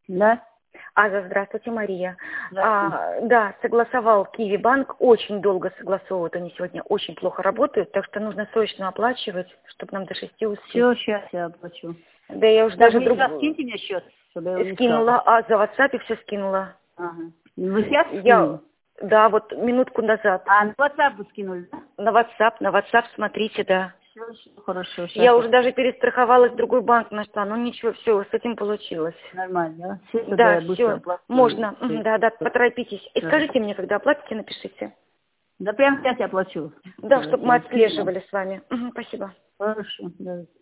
Да? Здравствуйте, Мария. Здравствуйте. Да, согласовал Киви Банк, очень долго согласовывают, они сегодня очень плохо работают, так что нужно срочно оплачивать, чтобы нам до 6 успеть. Все, сейчас я оплачу. Да я уже Так, даже вы сейчас скиньте мне счет, чтобы я его не скинула, искала. за WhatsApp все скинула. Ага. Вы сейчас Я, скинули? да, вот минутку назад. На WhatsApp вы скинули, да? На WhatsApp смотрите, да. Все, хорошо. Я Сейчас уже даже перестраховалась, в другой банк нашла, но ничего, все, с этим получилось. нормально, да? Все, тогда Да, я быстро все, оплачу. можно, да, поторопитесь. И Хорошо. скажите мне, когда оплатите, напишите. Да прямо сейчас я оплачу. Да, чтобы мы Я скину. отслеживали с вами. Спасибо. Хорошо, да.